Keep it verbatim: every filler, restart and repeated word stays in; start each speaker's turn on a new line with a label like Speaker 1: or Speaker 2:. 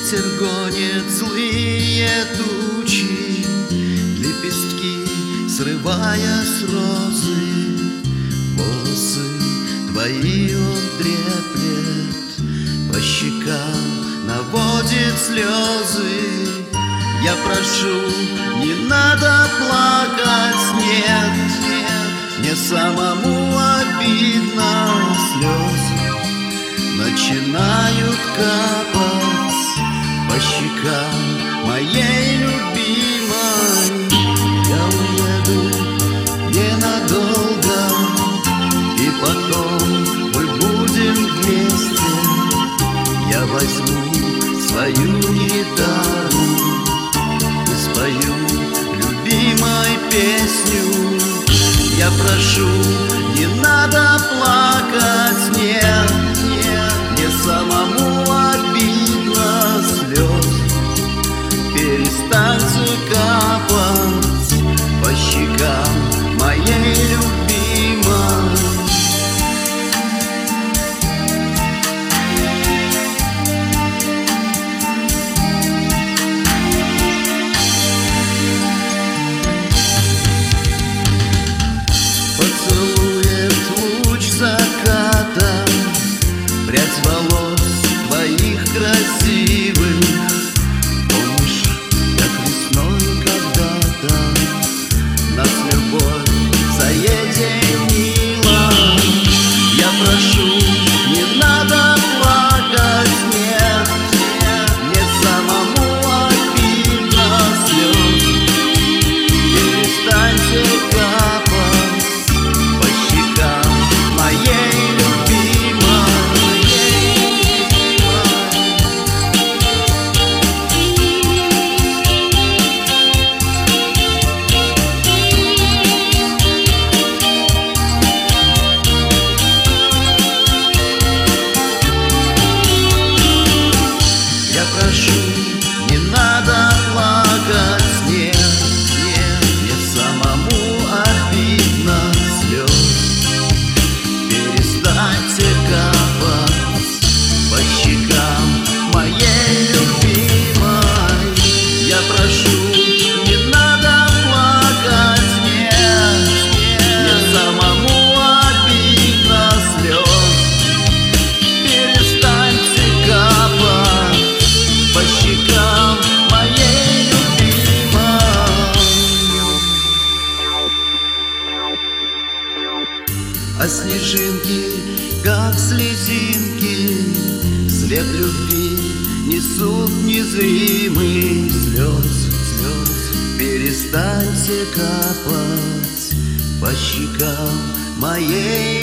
Speaker 1: Ветер гонит злые тучи, лепестки срывая с розы. Волосы твои он треплет, по щекам наводит слезы. Я прошу, не надо плакать, нет, нет, мне самому обидно. Слезы начинают капать по щекам моей любимой. Я уеду ненадолго, и потом мы будем вместе. Я возьму свою гитару и спою любимой песню. Я прошу, не надо плакать, нет, нет, мне самому обидно. Слезы перестаньте капать по щекам моей любимой. Поцелует луч заката прядь волос твоих красивых. Помнишь, как весной когда-то нас любовь соединила? Я прошу, не надо плакать, нет, нет, мне самому обидно. Слезы перестаньте капать по щекам моей любимой. Я прошу, не надо плакать, нет, нет, мне самому обидно. Слезы перестаньте капать по щекам моей любимой. Я прошу, не надо плакать, нет, нет, мне самому обидно. Слезы перестаньте капать по щекам моей любимой. А снежинки, как слезинки, след любви несут незримый. Слез, слез перестаньте капать по щекам моей